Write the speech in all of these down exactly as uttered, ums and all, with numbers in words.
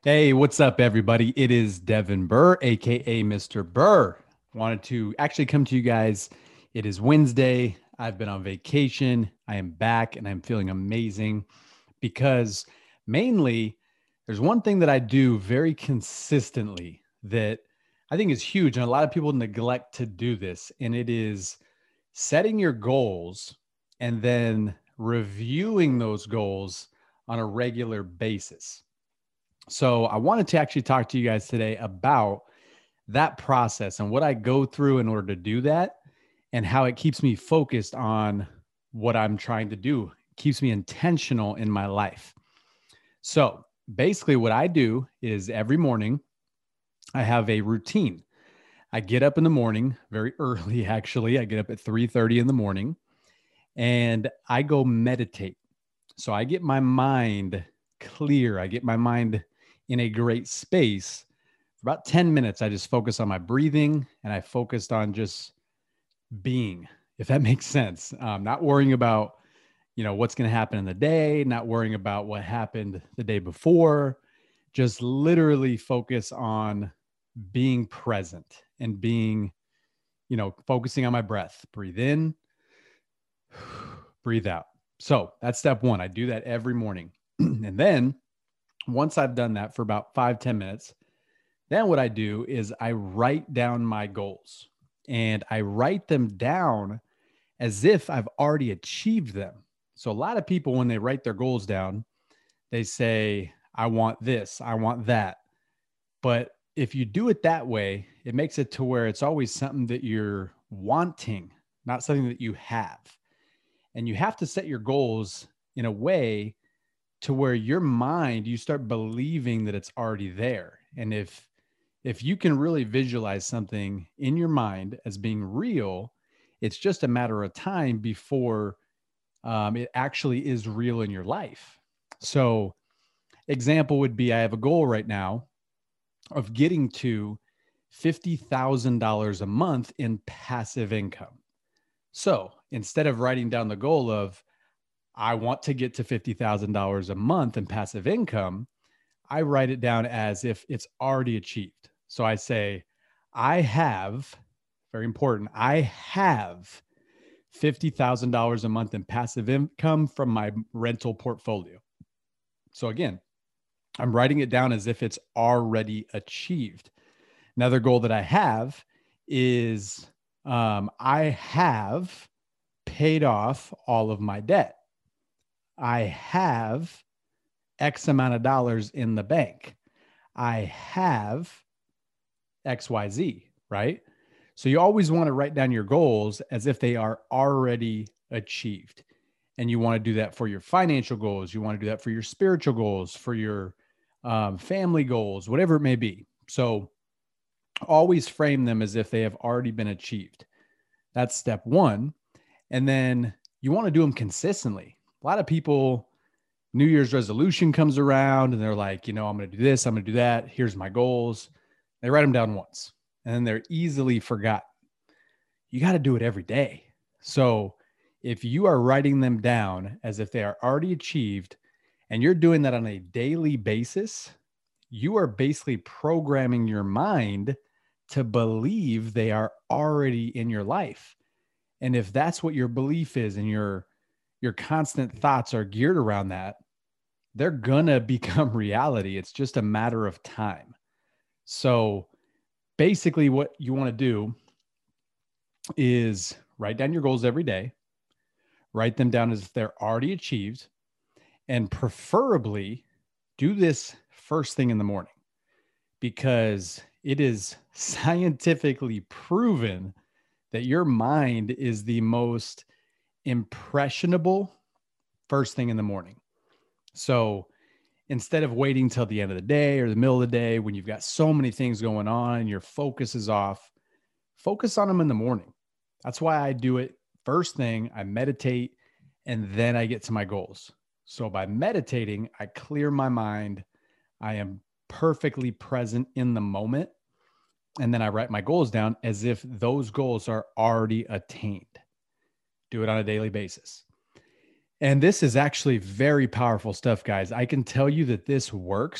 Hey, what's up, everybody? It is Devin Burr, aka Mister Burr. Wanted to actually come to you guys. It is Wednesday. I've been on vacation. I am back and I'm feeling amazing because mainly there's one thing that I do very consistently that I think is huge. And a lot of people neglect to do this, and it is setting your goals and then reviewing those goals on a regular basis. So I wanted to actually talk to you guys today about that process and what I go through in order to do that and how it keeps me focused on what I'm trying to do, it keeps me intentional in my life. So basically, what I do is every morning I have a routine. I get up in the morning very early, actually. I get up at three thirty in the morning and I go meditate. So I get my mind clear. I get my mind in a great space. For about ten minutes, I just focus on my breathing and I focused on just being, if that makes sense. Um, not worrying about, you know, what's going to happen in the day, not worrying about what happened the day before, just literally focus on being present and being, you know, focusing on my breath. Breathe in, breathe out. So that's step one. I do that every morning. And then once I've done that for about five ten minutes, then what I do is I write down my goals and I write them down as if I've already achieved them. So a lot of people, when they write their goals down, they say, I want this, I want that. But if you do it that way, it makes it to where it's always something that you're wanting, not something that you have. And you have to set your goals in a way to where your mind, you start believing that it's already there. And if if you can really visualize something in your mind as being real, it's just a matter of time before um, it actually is real in your life. So example would be, I have a goal right now of getting to fifty thousand dollars a month in passive income. So instead of writing down the goal of, I want to get to fifty thousand dollars a month in passive income, I write it down as if it's already achieved. So I say, I have, very important, I have fifty thousand dollars a month in passive income from my rental portfolio. So again, I'm writing it down as if it's already achieved. Another goal that I have is um, I have paid off all of my debt. I have X amount of dollars in the bank. I have X Y Z, right? So you always want to write down your goals as if they are already achieved. And you want to do that for your financial goals. You want to do that for your spiritual goals, for your um, family goals, whatever it may be. So always frame them as if they have already been achieved. That's step one. And then you want to do them consistently. A lot of people, New Year's resolution comes around and they're like, you know, I'm going to do this, I'm going to do that. Here's my goals. They write them down once and then they're easily forgotten. You got to do it every day. So if you are writing them down as if they are already achieved and you're doing that on a daily basis, you are basically programming your mind to believe they are already in your life. And if that's what your belief is and your your constant thoughts are geared around that, they're gonna become reality. It's just a matter of time. So basically what you want to do is write down your goals every day, write them down as if they're already achieved, and preferably do this first thing in the morning because it is scientifically proven that your mind is the most impressionable first thing in the morning. So instead of waiting till the end of the day or the middle of the day when you've got so many things going on and your focus is off, focus on them in the morning. That's why I do it first thing. I meditate and then I get to my goals. So by meditating, I clear my mind. I am perfectly present in the moment. And then I write my goals down as if those goals are already attained. Do it on a daily basis. And this is actually very powerful stuff, guys. I can tell you that this works.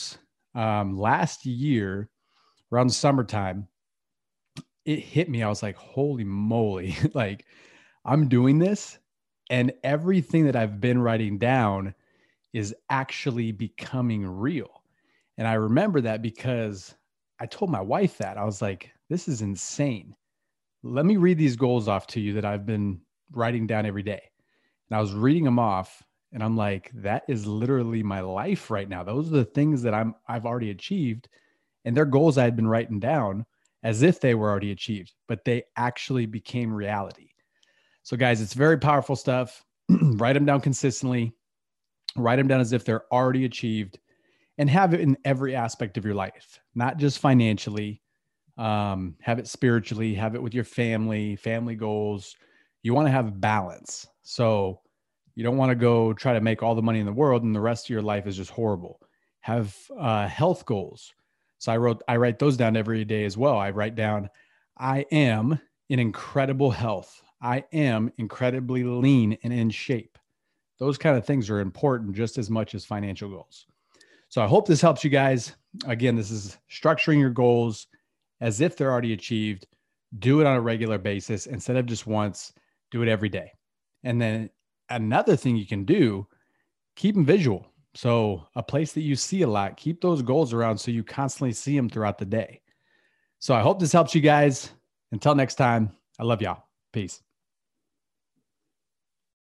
um, last year around the summertime, it hit me. I was like, holy moly, like I'm doing this and everything that I've been writing down is actually becoming real. And I remember that because I told my wife that I was like, this is insane. Let me read these goals off to you that I've been writing down every day. And I was reading them off and I'm like, that is literally my life right now. Those are the things that I'm, I've already achieved. And they're goals I had been writing down as if they were already achieved, but they actually became reality. So guys, it's very powerful stuff. Write them down consistently, write them down as if they're already achieved, and have it in every aspect of your life, not just financially. Um, have it spiritually, have it with your family, family goals. You want to have balance. So you don't want to go try to make all the money in the world and the rest of your life is just horrible. Have uh, health goals. So I wrote, I write those down every day as well. I write down, I am in incredible health. I am incredibly lean and in shape. Those kind of things are important just as much as financial goals. So I hope this helps you guys. Again, this is structuring your goals as if they're already achieved. Do it on a regular basis instead of just once. Do it every day. And then another thing you can do, keep them visual. So a place that you see a lot, keep those goals around so you constantly see them throughout the day. So I hope this helps you guys. Until next time, I love y'all. Peace.